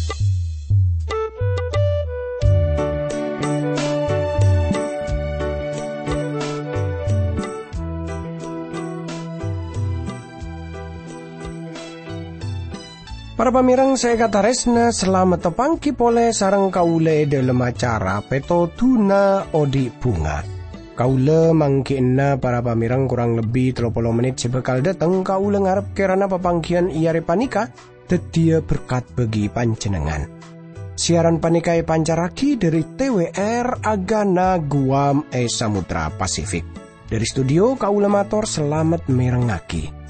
Para pamirang saya kata resna selamat tepangki pole sareng kaule dalam acara Peto Tuna Odi Bunga. Kaule mangkina para pamirang kurang lebih 30 menit sebekal dateng kaule ngarep kerana papangkian iare panika tetia berkat bagi panjenengan. Siaran panikai pancaraki dari TWR Agana Guam Samudra Pasifik. Dari studio kaule matur selamat merengaki.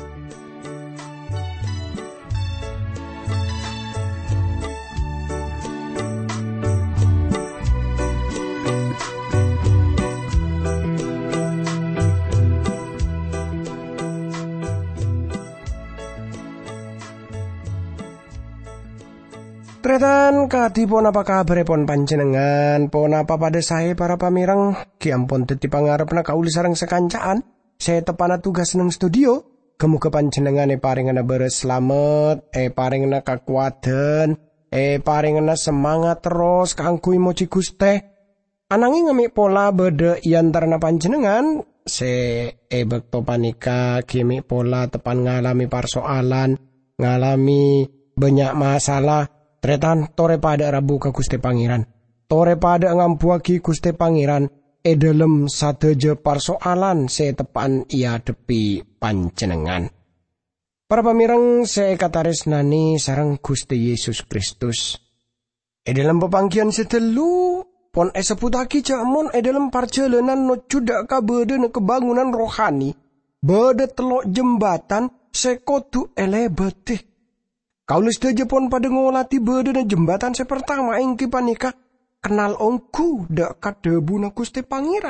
Tretan katipun apa kabar pon panjenengan, pon apa pada saya para pamirang, kiampun teti pangarepna kauli sareng sekancaan, saya tepana tugas nang studio, kemuka panjenengan paringana beres slamet, paringana kakuatan, paringana semangat terus kangkui moci Guste, anangi ngemi pola bede iantarana panjenengan, bekto panika kimi pola tepan ngalami persoalan, ngalami banyak masalah. Tretan tore pada rabu ke Guste Pangeran. Tore pada ngampuaki Guste Pangeran. Dalam sateje persoalan setepan ia depi panjenengan. Para pamirang saya kataris nani sarang Guste Yesus Kristus. Dalam pepangkian setelu pon seputaki jamon dalam perjalanan no cudak kabede no kebangunan rohani. Bede telok jembatan sekotu elebetih. Kaulis saja pun pada ngolati bedana jembatan sepertama engki panika kenal ongku dekat debu na Guste Pangeran.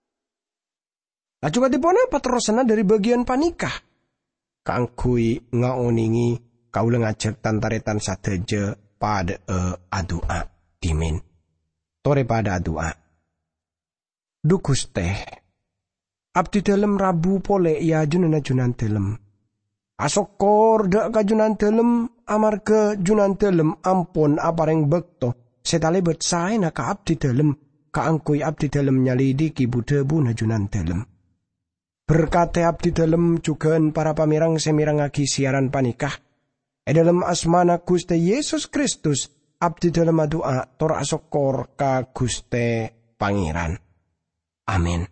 Lah juga dipon apa terusana dari bagian panika. Kangkui ngaoningi kaula ngajak tantaretan sateje pada adua dimen. Tore pada adua. Du Guste. Abdi dalam rabu pole ya junan dalam. Asokor dak kajunan telem amarga junan telem ampun apareng bekto setale bet sae na ka abdi telem kaangkui abdi telem nyalidiki budebu na junan telem. Berkate abdi telem jugan para pamirang semirangagi siaran panikah. Dalam asmana Guste Yesus Kristus abdi telem adua tor asokor ka Guste Pangeran. Amin.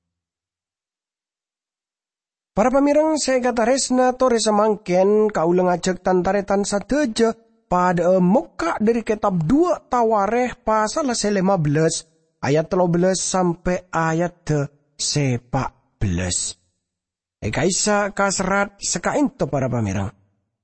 Para pamirang saya kata resna tore semangken kaula ngajak tantaretan sateja pada muka dari kitab 2 Tawareh pasal 15 ayat 13 sampai ayat 14. Kaisa kasrat sekainto para pamirang.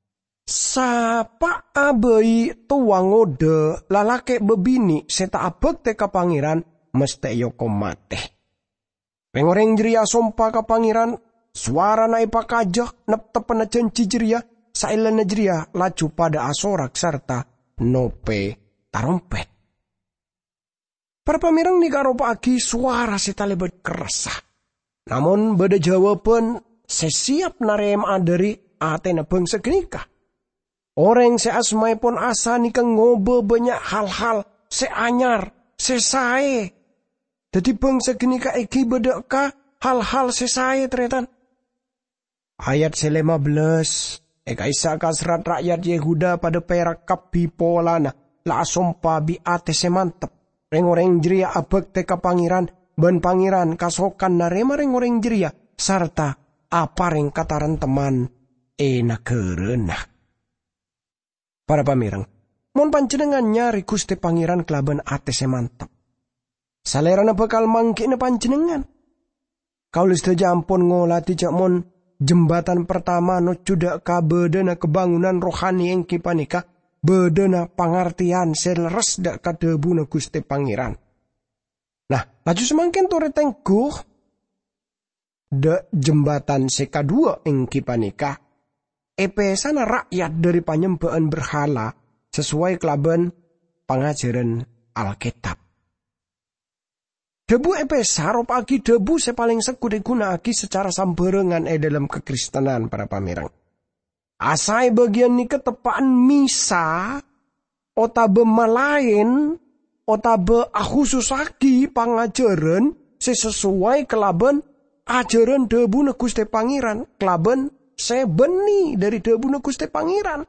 Sapa abai tuangode lalake bebini seta abek te ka pangeran meste yoko mate. Pengoreng jeria sompa ka pangeran suara na ipakajak neptepen cenci jeria sailan jeria laju pada asorak serta nope tarompet. Para pamirang ni karopaki suara sitalebet kerasa. Namun beda jawaban sesiap narem aderi atena bangsa genika. Orang seasmai pun asa nika ngobe banyak hal-hal seanyar sesae. Jadi bangsa genika iki beda ka hal-hal sesae tretan. Ayat 15. Kaisa kasrat rakyat Yehuda pada perak kapi polana. La sompa bi ate semantep. Reng-oreng jeria abek teka pangeran. Ben pangeran kasokan narema reng-oreng jeria. Sarta apa reng kataran teman. Nakerena. Para pamirang. Mon panjenengan nyari Guste Pangeran kelaban ate semantep. Salerana bakal mangki na panjenengan. Kaulis tejampon ngolati jakmon. Jembatan pertama no cudak ka bedena kebangunan rohani yang kipanika bedena pangartian seleres dak kadebu na Guste Pangeran. Nah, laju semangkin tore tengguh de jembatan sekadua yang kipanika epesana rakyat dari panyembahan berhala sesuai kelaban pengajaran Alkitab. Debu epesa ropaki debu sepaling seku digunakan secara sambarengan dalam kekristenan para pamirang. Asai bagian ni ketepaan misa otabe malain, otabe khususaki pangajaran sesuai kelaban ajaran debuna Gusti Pangeran, kelaban sebeni dari debuna Gusti Pangeran.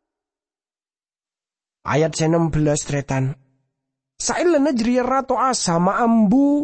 Ayat 16 tretan. Sailana jria rato asa maambu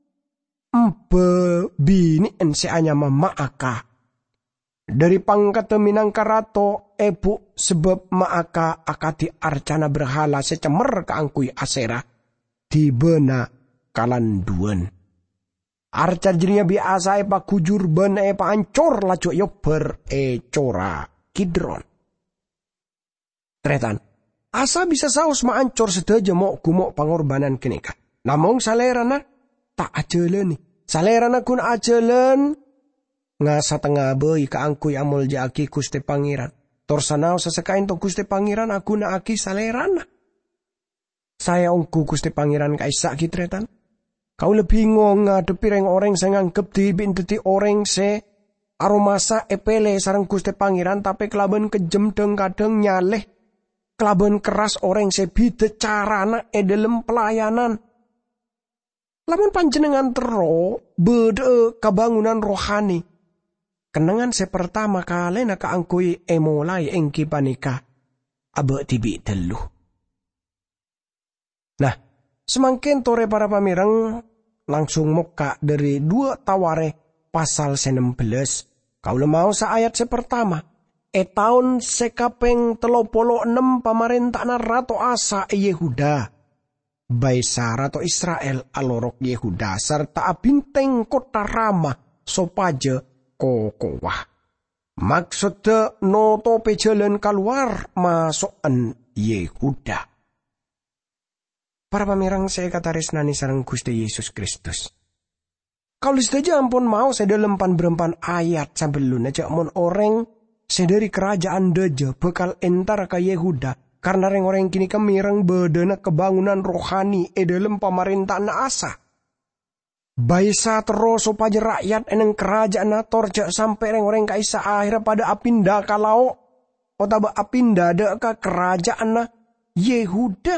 bini ense anyama maaka. Dari pangkat minangka rato ebu sebab maaka akati arcana berhala secemer kaangkui asera di bena kalanduan. Arca jria biasa epa kujur ben epa ancor lajo yober cora kidron. Tretan. Asa bisa saus maancor sedaja mo gumok pangorbanan kenika. Namong salerana tak ajalan nih. Salerana kun ajalan ngasa tengah bayi kaangkuy amol jaki Gusti Pangeran. Torsanao sasakain to Gusti Pangeran aku na aki salerana. Saya ongku Gusti Pangeran kaisa kitretan. Kau lebih ngong ngadepi reng orang saya nganggep di binteti orang se aromasa epele sarang Gusti Pangeran tapi kelaban kejem deng kadang nyaleh. Kelaban keras orang sebide carana dalam pelayanan. Lamun panjenengan tero bede kebangunan rohani. Kenangan pertama kali na kaangkui emolai engki panika. Abe tibi telu. Nah, semakin tore para pamirang langsung muka dari 2 Taware pasal 16. Kau lemau sa ayat pertama. Tahun sekapeng 36 pamarintahan Rato Asa Yehuda. Baisa Rato Israel alorok Yehuda serta binteng kota Rama sopaje kokowah. Maksudnya noto pejalan keluar masukan Yehuda. Para pamirang saya kataris nani sareng Gusti Yesus Kristus. Kalau saja ampun mau saya dalam berempan ayat sambil luna mon orang sedari kerajaan Deja bekal entar ke Yehuda karena orang kini kemirang bedana kebangunan rohani dalam pemerintahan Asa. Baisa terus supaya rakyat eneng kerajaan torja sampai orang kaisa akhirnya pada apinda kalau otaba apinda ada ke kerajaan Yehuda.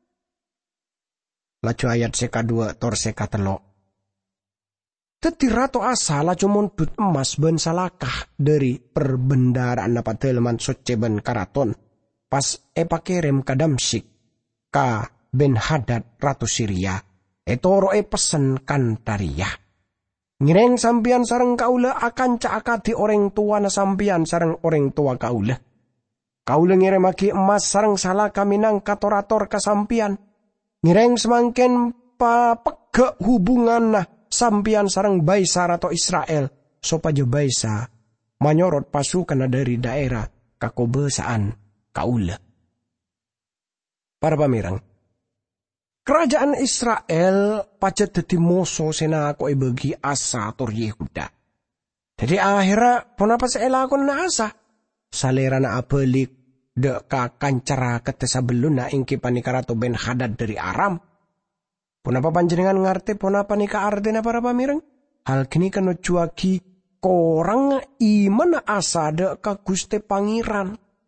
Lacu ayat seka 2 tor seka telok. Teti Rato Asa lacu montut emas ben salakah dari perbendaraan dapat teleman soceben karaton. Pas kerem ka Damsik ka Ben Hadad Ratu Syria. Etoro pesen kantaria. Ngireng sampian sareng kaula akan caakati orang tua na sampian sareng orang tua kaula. Kaula ngirem aki emas sareng salah kaminang katorator kasampian. Ngireng semangken papegak hubungan nah sampian sareng Baisa Rato Israel sopaja Baisa manyorot pasukan dari daerah kakobesaan kaula. Para pamirang, kerajaan Israel pacet dadi moso sena ako ibagi Asa tor Yehuda. Jadi akhirnya ponapa seelakon na Asa salera na apelik de ka kancara ketesa belun na ingki panikarato Ben Hadad dari Aram. Ponapa panjenengan ngerti ponapa nika artinya para pamirang? Hal kini kena cuaki korang iman Asa de ka Gusti Pangeran.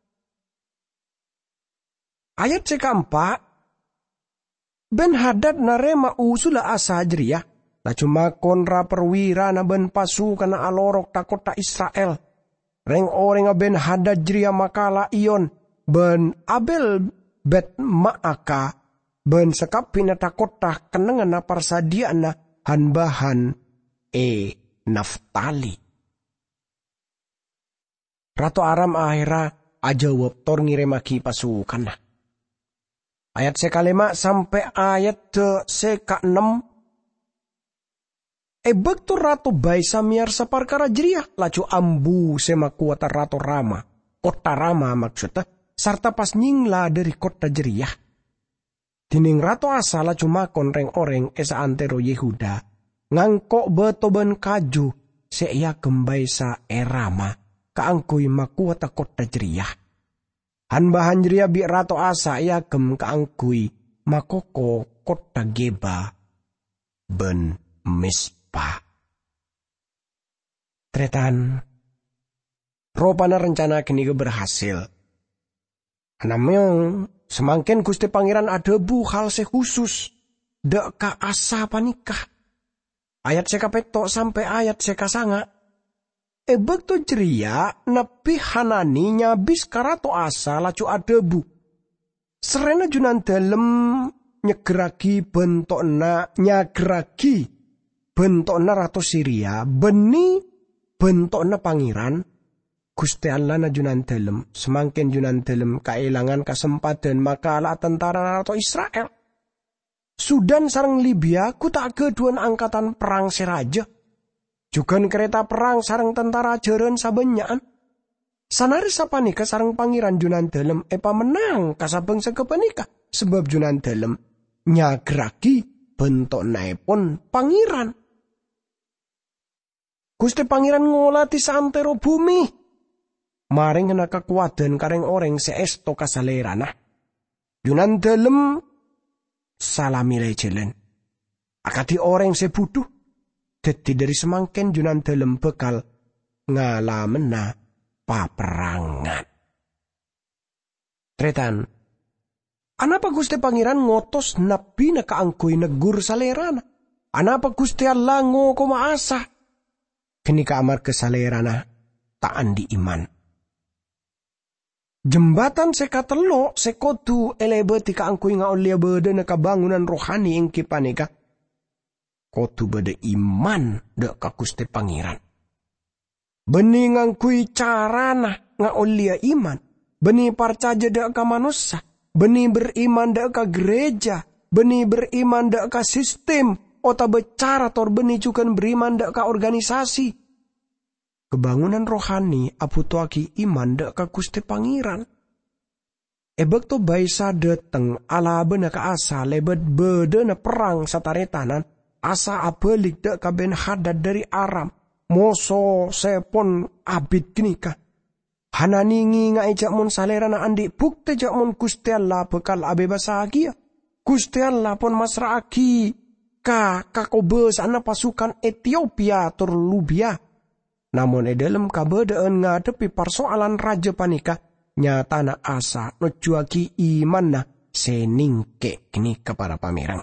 Ayat sekampa Ben Hadad narema usula Asa jriyah. La cuma konra perwira na ben pasukan na alorok takota Israel. Reng orang Ben Hadad jriyah makala iyon. Ben Abel bet maaka. Ben sekapin na takota kenangan na parsadian na hanbahan Naftali. Rato Aram akhira ajawab tor ngiremaki pasukan na. Ayat sekalima sampai ayat seka 6. Bektur Rato Baisa miar saparkara jriyah lacu ambu sema kuata Rato Rama. Kota Rama maksudnya. Sarta pas nyingla dari kota jriyah. Dining Rato Asa lacu makon reng-oreng esa antero Yehuda. Ngangkok betoben kaju seia gembaisa Rama. Kaangkuy makuata kota jriyah. Hanbahan jriyah bi Rato Asa ia gem kaangkuy makoko kota Geba ben Mispa. Tretan ropana rencana kini berhasil. Anamnya semangken Gusti Pangeran adebu hal sekhusus dek ka asa panikah. Ayat sekapeto sampai ayat sekasanga. Bekto ceria nepi Hanani nyabis karato asa lacu adebu. Serena junan dalem nyageragi bentokna Ratu Siria, beni bentokna pangeran. Gusti Allah na junan dalem, semangkin junan dalem kailangan kesempatan maka ala tentara Ratu Israel. Sudan sareng Libya ku tak keduan angkatan perang seraja. Juga kereta perang sareng tentara jeren sabenyaan. Sanari sapanika sareng pangeran junan dalem epa menang kasabeng sekepanika. Sebab junan dalem nyagragi bentuk naipun pangeran. Gusti Pangeran ngolati santero bumi. Maring kena kekuatan kareng orang seesto kasalerana. Junan dalem salami jalan. Akadi orang sebutuh. Dadi dari semangken junan dalem bekal ngalamena paperangan. Tretan. Anapa Gusti Pangeran ngotos nabi na kaangkoy negur salerana? Anapa Gusti Allah ngoko maasa? Kini kamar kesalerana taan di iman. Jembatan sekatelo sekotu elebeti kaangkoy nga olia bede na kabangunan rohani ing kipanika. Kotu bede iman dek ka Gusti Pangeran. Beni ngangkoy carana nga olia iman. Beni parcaja dek ka manusia. Beni beriman dek ka gereja. Beni beriman dek ka sistem. Ota becara tor beni cukan beriman dek ka organisasi. Kebangunan rohani aputuaki iman dek ka Gusti Pangeran. Ebek to baisa deteng ala bena ka asa lebet bede na perang sataretanan. Asa abelik dek ka Ben Hadad dari Aram. Moso sepon abid kinika. Hananingi nga ijak mon salera na andi bukte jak mon Gusti Allah bekal abe basagia. Gusti Allah pon masraaki kakobe sana pasukan Ethiopia tur Lubia. Namun dalam kabedaan ngadepi persoalan raja panika nyata na asa nojuaki iman na seningke kini kepada pamerang.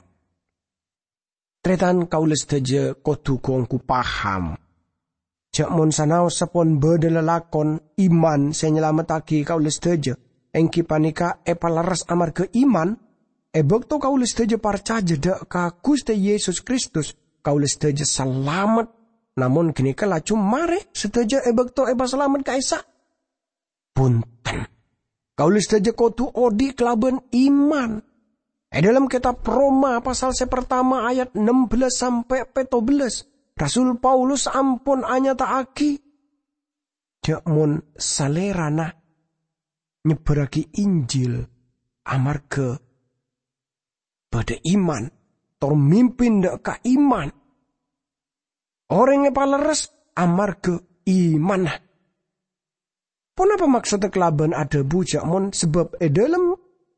Tretan kaules teje kotu kongku paham. Jak mon sanau sepon bede lelakon iman senyelametaki kaules teje. Engki panika epalaras amar ke iman. Ebek to kaules teje parcaje dek ka Gusti Yesus Kristus. Kaules teje selamat. Namun kini kelacu mare seteja ebek to eba selamat kaisa. Punten. Kaules teje kotu odi kelaben iman. Dalam kitab Roma pasal pertama ayat 16 sampai 17. Rasul Paulus ampun anyata aki. Jakmun salerana nyeberaki Injil amarga pada iman. Tor mimpin dek ka iman. Orang yang paleres amarga iman. Pun apa maksudnya kelaban ada bujak mon sebab dalam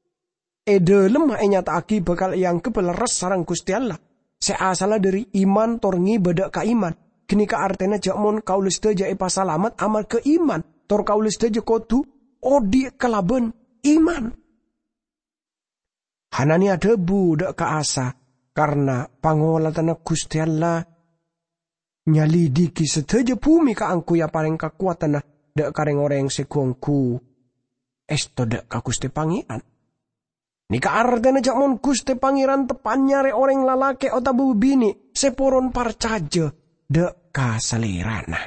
nyata aki bakal yang kepeleres sarang Gusti Allah. Seasala dari iman torngi bedak ka iman. Kini ka artena jakmon kaulis teja epa salamat amal ke iman. Tor kaulis teja kotu odi kelaban iman. Hanani ada budak ka asa. Karena pangolatan Gusti Allah nyalidiki seteja bumi ka angku ya paling kekuatan na dak kareng orang sekongku. Esto dak ka Gusti Pangeran. Nika artena jakmon Gusti Pangeran tepan nyare orang lalake otabu bini seporon parcaje dek kasalerana.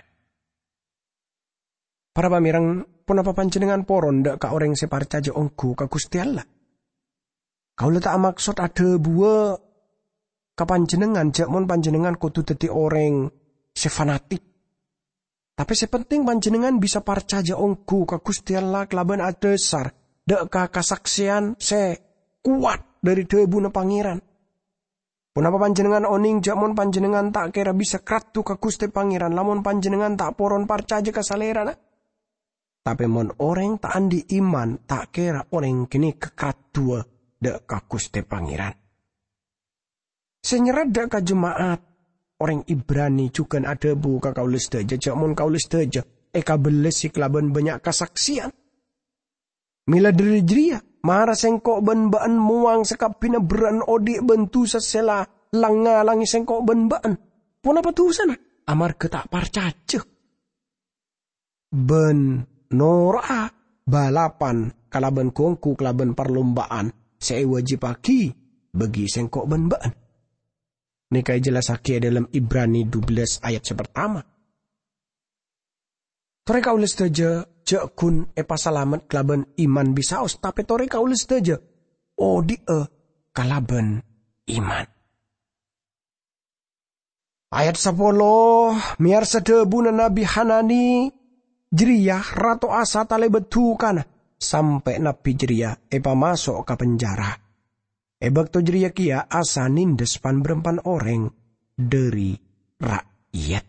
Para pamirang pun apa panjenengan poron dek ka orang separcaje ongku ka Gusti Allah. Kau letak maksud ada buah kapanjenengan jakmon panjenengan kudu dadi orang sefanatik. Tapi sepenting panjenengan bisa parcaje ongku ka Gusti Allah kelaban adesar dek ka kasaksian kuat dari debu na pangeran. Punapa panjenengan oning jamon panjenengan tak kira bisa kratu ka Gusti Pangeran lamun panjenengan tak poron parcaje ka salerana. Tapi mon orang tak andi iman tak kira orang kini kekratu dek ka Gusti Pangeran. Senyerat dek ka jemaat orang Ibrani juga ada bu ka kaulis teja jamon kaulis teja eka beles si kelaban banyak kesaksian. Mila dari jeria mara sengkok ben-baan muang sekap pinaberan odi bentu sesela langalangi sengkok ben-baan. Puna patusan amar ketak parcace. Ben nora balapan kalaban kongku kalaban perlombaan saya wajib aki bagi sengkok ben-baan. Nikai jelas aki dalam Ibrani 12 ayat pertama. Tore kaulis teja kun pasalamat kalaban iman bisaos tapi tore kaulis teja kalaban iman. Ayat 10 miar sedebu na Nabi Hanani Jeriya Ratu Asa tale betu kana sampai Nabi Jeriya masuk ke penjara. Bakto Jeriya kia Asa nindes pan berempan orang dari rakyat.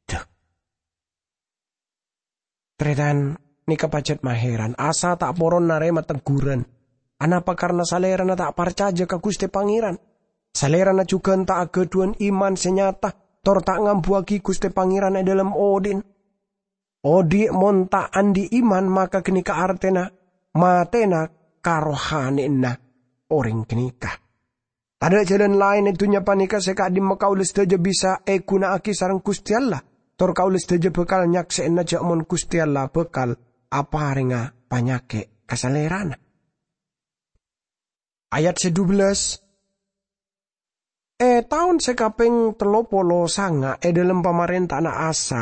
Tretan ni kapacet maheran Asa tak poron narema teguran. Anapa karena salerana tak parcaja ke Gusti Pangeran. Salerana juga tak keduan iman senyata tor tak ngambuaki Gusti Pangeran dalam Odin. Odi montaan di iman maka kenika artena matena karohanina orang kenika. Ada jalan lain itunya panika seka di makaulis teja bisa kuna aki sarang Gusti Allah. Tor kaulis teja bekal nyaksein aja mon Gusti Allah bekal apa ringa panyake kasalerana. Ayat 12. Tahun sekapeng 30 sanga dalam pamarentah na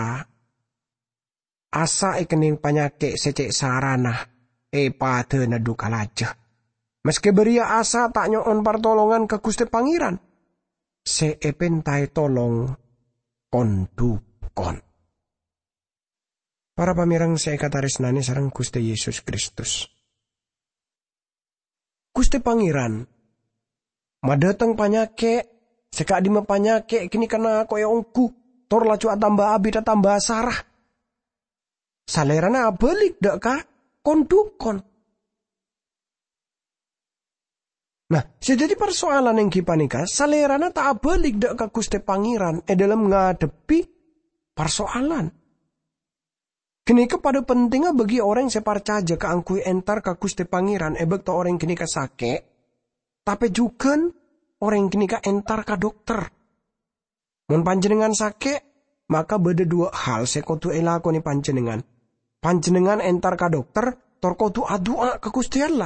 Asa kening panyake secek sarana pate na dukalaja. Meski beria Asa tak nyoon pertolongan ke Gusti Pangeran. Pentai tolong kondukon. Para pamirang katarisnani sarang Gusti Yesus Kristus. Gusti Pangeran madatang panyake seka di panyake kini kena koyo ongku tor lacu tambah abi tambah sarah. Salerana balik dak ka kondukon. Nah, jadi persoalan yang kipanika salerana tak balik dak ka Gusti Pangeran dalam ngadepi persoalan. Kini kepada pentingnya bagi orang separcaja ke angkui entar ke Gusti Pangeran ebek to orang kini ka sake, tapi juga orang kini ka entar ka dokter. Mun panjenengan sake, maka beda dua hal sekotu elakoni panjenengan. Panjenengan entar ka dokter, torkotu adua ke Gusti Allah.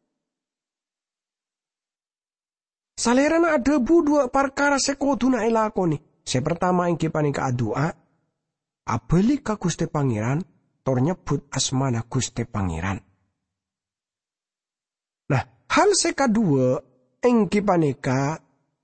Salerana ada dua perkara sekotu na elakoni. Pertama yang kipani ka adua, abeli ka Gusti Pangeran, tor nyebut asmana Gusti Pangeran. Nah, hal sekadua yang kipani ka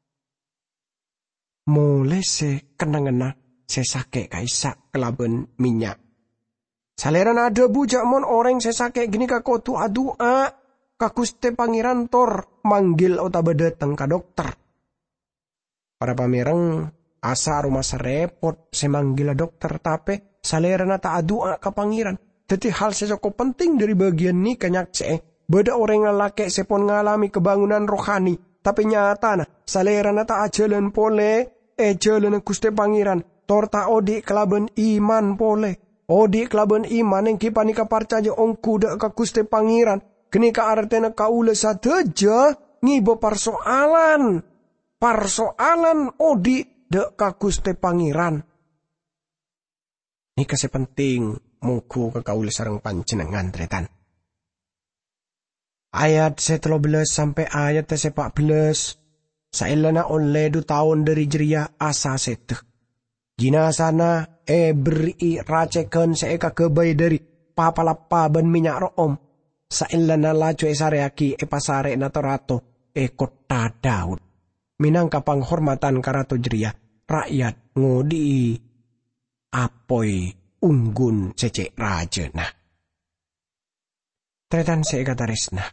mulai kenang-kenang sesake kaisa kelaben minyak. Saleran ada bujak mon orang sesake gini ka kotu adua ka Gusti Pangeran tor manggil otaba datang ka dokter. Para pamirang asa rumah serepot semanggila dokter tapi saleran ta adua ka Pangeran. Jadi hal sesoko penting dari bagian ni kanyak beda orang ngalake sepon ngalami kebangunan rohani tapi nyata na saleran ta ajalan pole jalan Gusti Pangeran tor ta odi kelaben iman pole. Odi kelaben iman yang kipanika parcaja ongku dak ka Gusti Pangeran. Kenika artena kaula sadeja ngibo persoalan. Persoalan odi dak ka Gusti Pangeran. Ini kasih penting mungku ke kaula sareng panjenengan tretan. Ayat 13 sampai ayat 14. Sailana oleh 2 tahun dari Jeriya Asa seteh. Jinasana beri raceken seeka kebay dari papalapa ban minyak room. Sailana lacu sareaki pasare natorato kota Daud. Minangka panghormatan karato Jeriya rakyat ngodi apoi unggun cecek raja nah. Tretan seeka tarisna.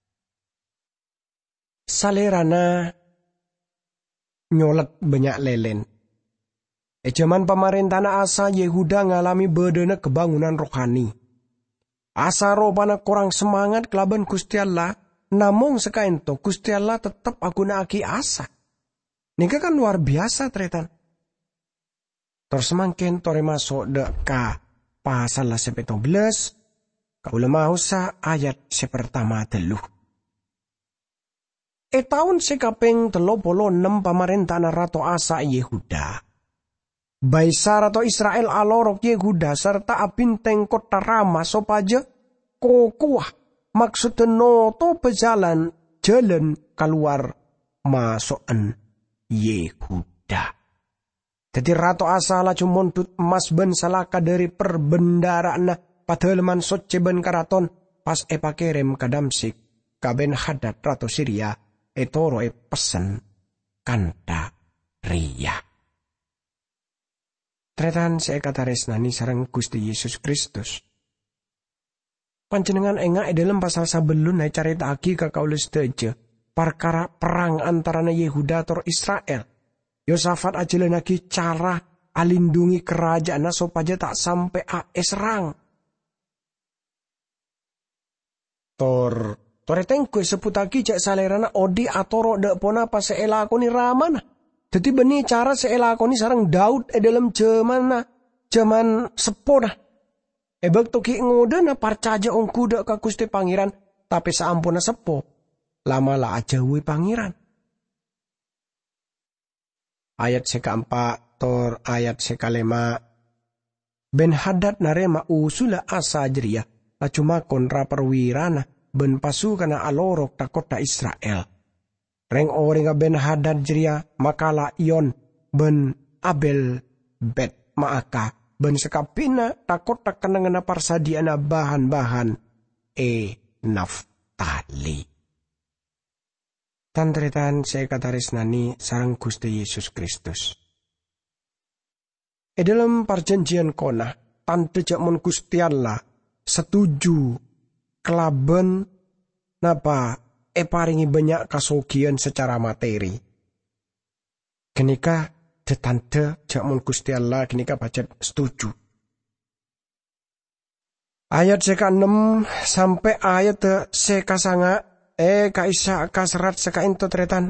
Salerana nyolek banyak lelen. Zaman pemerintah Asa Yehuda ngalami bedana kebangunan rohani. Asa robana kurang semangat kelaban Gusti Allah, namun sekaento Gusti Allah tetap agunaki Asa. Nika kan luar biasa tretan. Terus semakin tore masuk deka pasal 17, kaula mau sa ayat sepertama teluh. Taun sekaping 36 pamarentahan Rato Asa Yehuda. Baisa Rato Israel alorok Yehuda serta abinteng kota Rama sopaja kokuah maksud noto pejalan jalan keluar masukan Yehuda. Jadi Rato Asa la cumontut emas ben salaka dari perbendaraan padahal man soceben karaton pas pakerem ka Damsik kaben Hadad Rato Syria etoro pesen kanta ria. Tretan saya kata resnani sareng Gusti Yesus Kristus. Panjenengan engak dalam pasal sabelun na carita aki ka kaulis teje perkara perang antarana Yehuda tor Israel. Yosafat aja lagi cara alindungi kerajaan sopaja tak sampai serang. Toreteng kue seputaki cek salerana odi atoro dek pona pas seelakoni ramana. Jadi benih cara seelakoni sarang Daud dalam zaman sepona. Ebek toki ngoda na parcaja ongku dek ka Gusti Pangeran tapi saampuna sepo. Lama lah aja wi Pangeran. Ayat seka-4 tor ayat seka-5. Ben Hadad narema usula asa jeria la cuma kontra perwirana ben pasukana alorok ta kota Israel. Reng oringa Ben Hadad jeria makala ion ben Abel bet maaka ben sekapina ta kota kenangana parsadiana bahan-bahan Naftali. Tantretan saya kataris nani sarang Gusti Yesus Kristus. Dalam perjanjian kona, tante jakmon Gusti Allah setuju kelaben napa paringi banyak kasogian secara materi. Kenika tante jakmon Gusti Allah kenika pacet setuju. Ayat seka 6 sampai ayat seka sanga kaisa kaserat seka into tretan.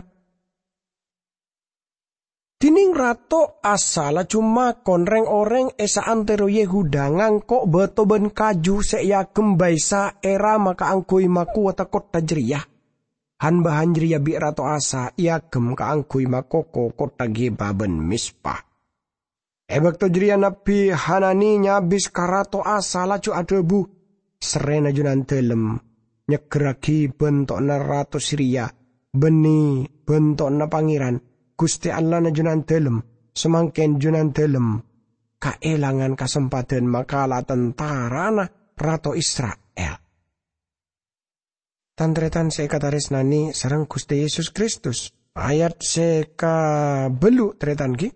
Tining rato asala cuma konreng oreng esa antero Yehuda ngangkok betoben kaju seya kembaisa era maka angkui maku wata kota jeriyah. Han bahan jeriyah bi rato asa ia gem ka angkui makoko kota Geba ben Mispa. Ebek to jeriyah nabi Hanani nyabis karato asa lacu adebu serena junan telem. Nyegeragi bentok na Rato Syria, beni bentok na pangeran, Gusti Allah na junan telem, semangken junan telem, kaelangan kesempatan makala tentara na Rato Israel. Tantretan saya kataris nani sarang Gusti Yesus Kristus, ayat seka belu tretan ki.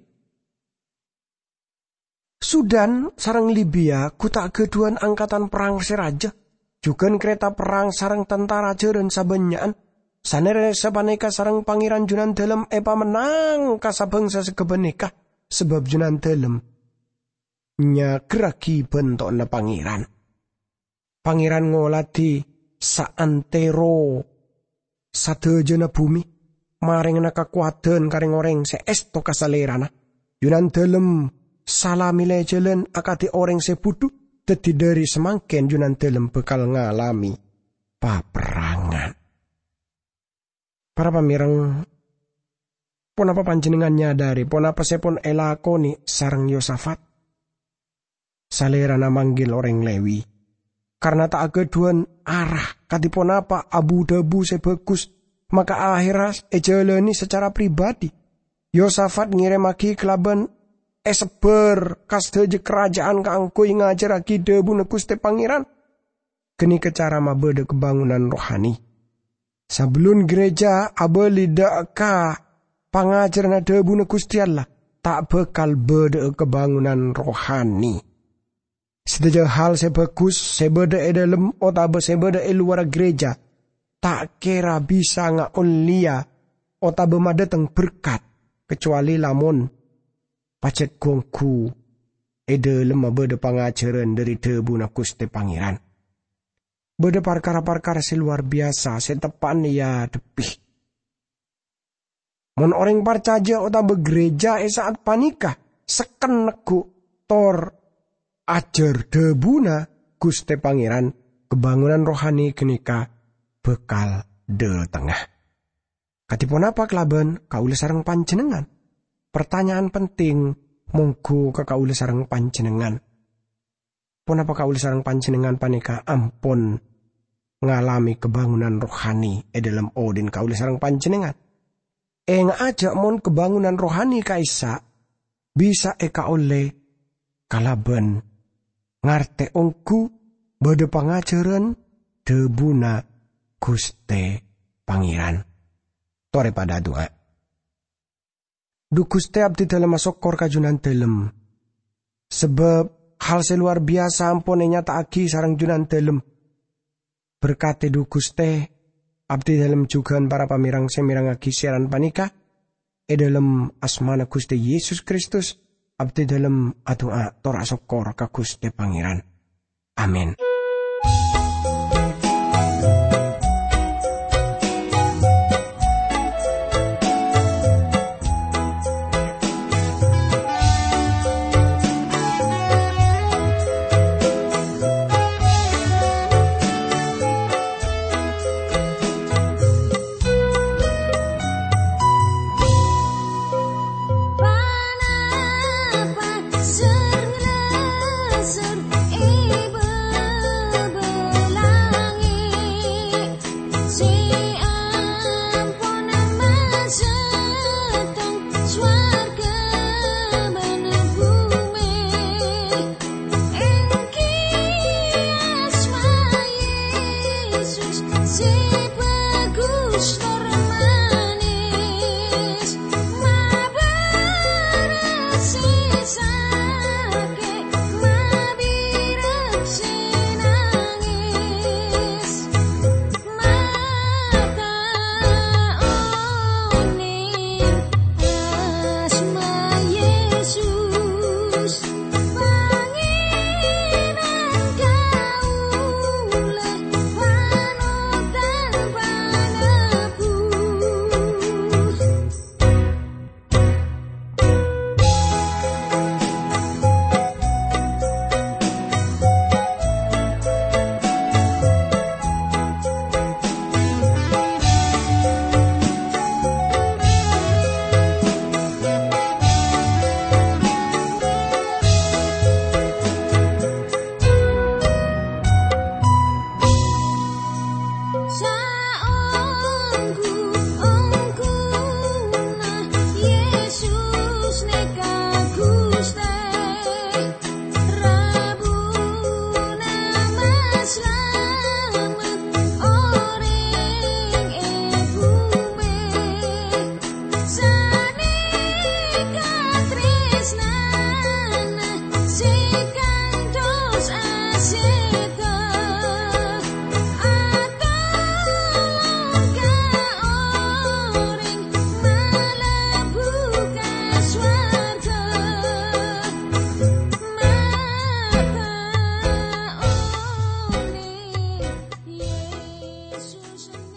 Sudan sarang Libya kutak keduan angkatan perang seraja. Juga kereta perang sarang tentara jeren sabenyaan. Sanere sabaneka sarang pangeran junan dalam menang kasabangsa sekebeneka. Sebab junan dalam nya geraki bentok na pangeran. Pangeran ngolati saantero sadejana bumi. Maring na kakuatan karing oreng seesto kasalerana. Junan dalam salamile jelen akati oreng sepudu. Teti dari semangken junan telem bekal ngalami paperangan. Para pamirang, pon apa panjenengannya dari, pon apa sepon elakoni sarang Yosafat. Salera na manggil orang Lewi. Karena tak keduan arah, katipon apa abu debu sebagus, maka akhiras ejalani secara pribadi. Yosafat ngiremaki kelaban seber kasteje kerajaan kaangkui ngajar aki debu na Gusti Pangeran. Kini kecara mabede kebangunan rohani. Sebelum gereja abelida ka pangajar na debu na Gusti Allah tak bekal bede kebangunan rohani. Sedaja hal sebagus sebede edalem otabe sebede luar gereja tak kira bisa ngaulia otabe madeteng berkat kecuali lamun pacet gongku ede lemah bede pangajaran dari debu na Gusti Pangeran. Bede perkara-perkara luar biasa setepan ya depih. Mon orang parcaja ota begereja saat panikah seken negu tor ajar debu na Gusti Pangeran kebangunan rohani kenika bekal de tengah. Katipun apa kelaben kaula sareng panjenengan? Pertanyaan penting monggo ka kaula sareng panjenengan. Punapa kaula sareng panjenengan panika ampun ngalami kebangunan rohani dalam odin kaula sareng panjenengan. Aja mon kebangunan rohani kaisa bisa eka oleh kalaben ngarte ongku bade pangajaran debuna Guste Pangeran. Tore pada doa. Du Guste abdi dalam masokor kajunan dalem. Sebab hal seluar biasa ampun nyataake sareng junan dalem. Berkate du Guste abdi dalam jugaan para pamirang semirangake siaran panika. Dalam asmana Gusti Yesus Kristus abdi dalam adoa tora sokor ka Guste Pangeran. Amin. Yesus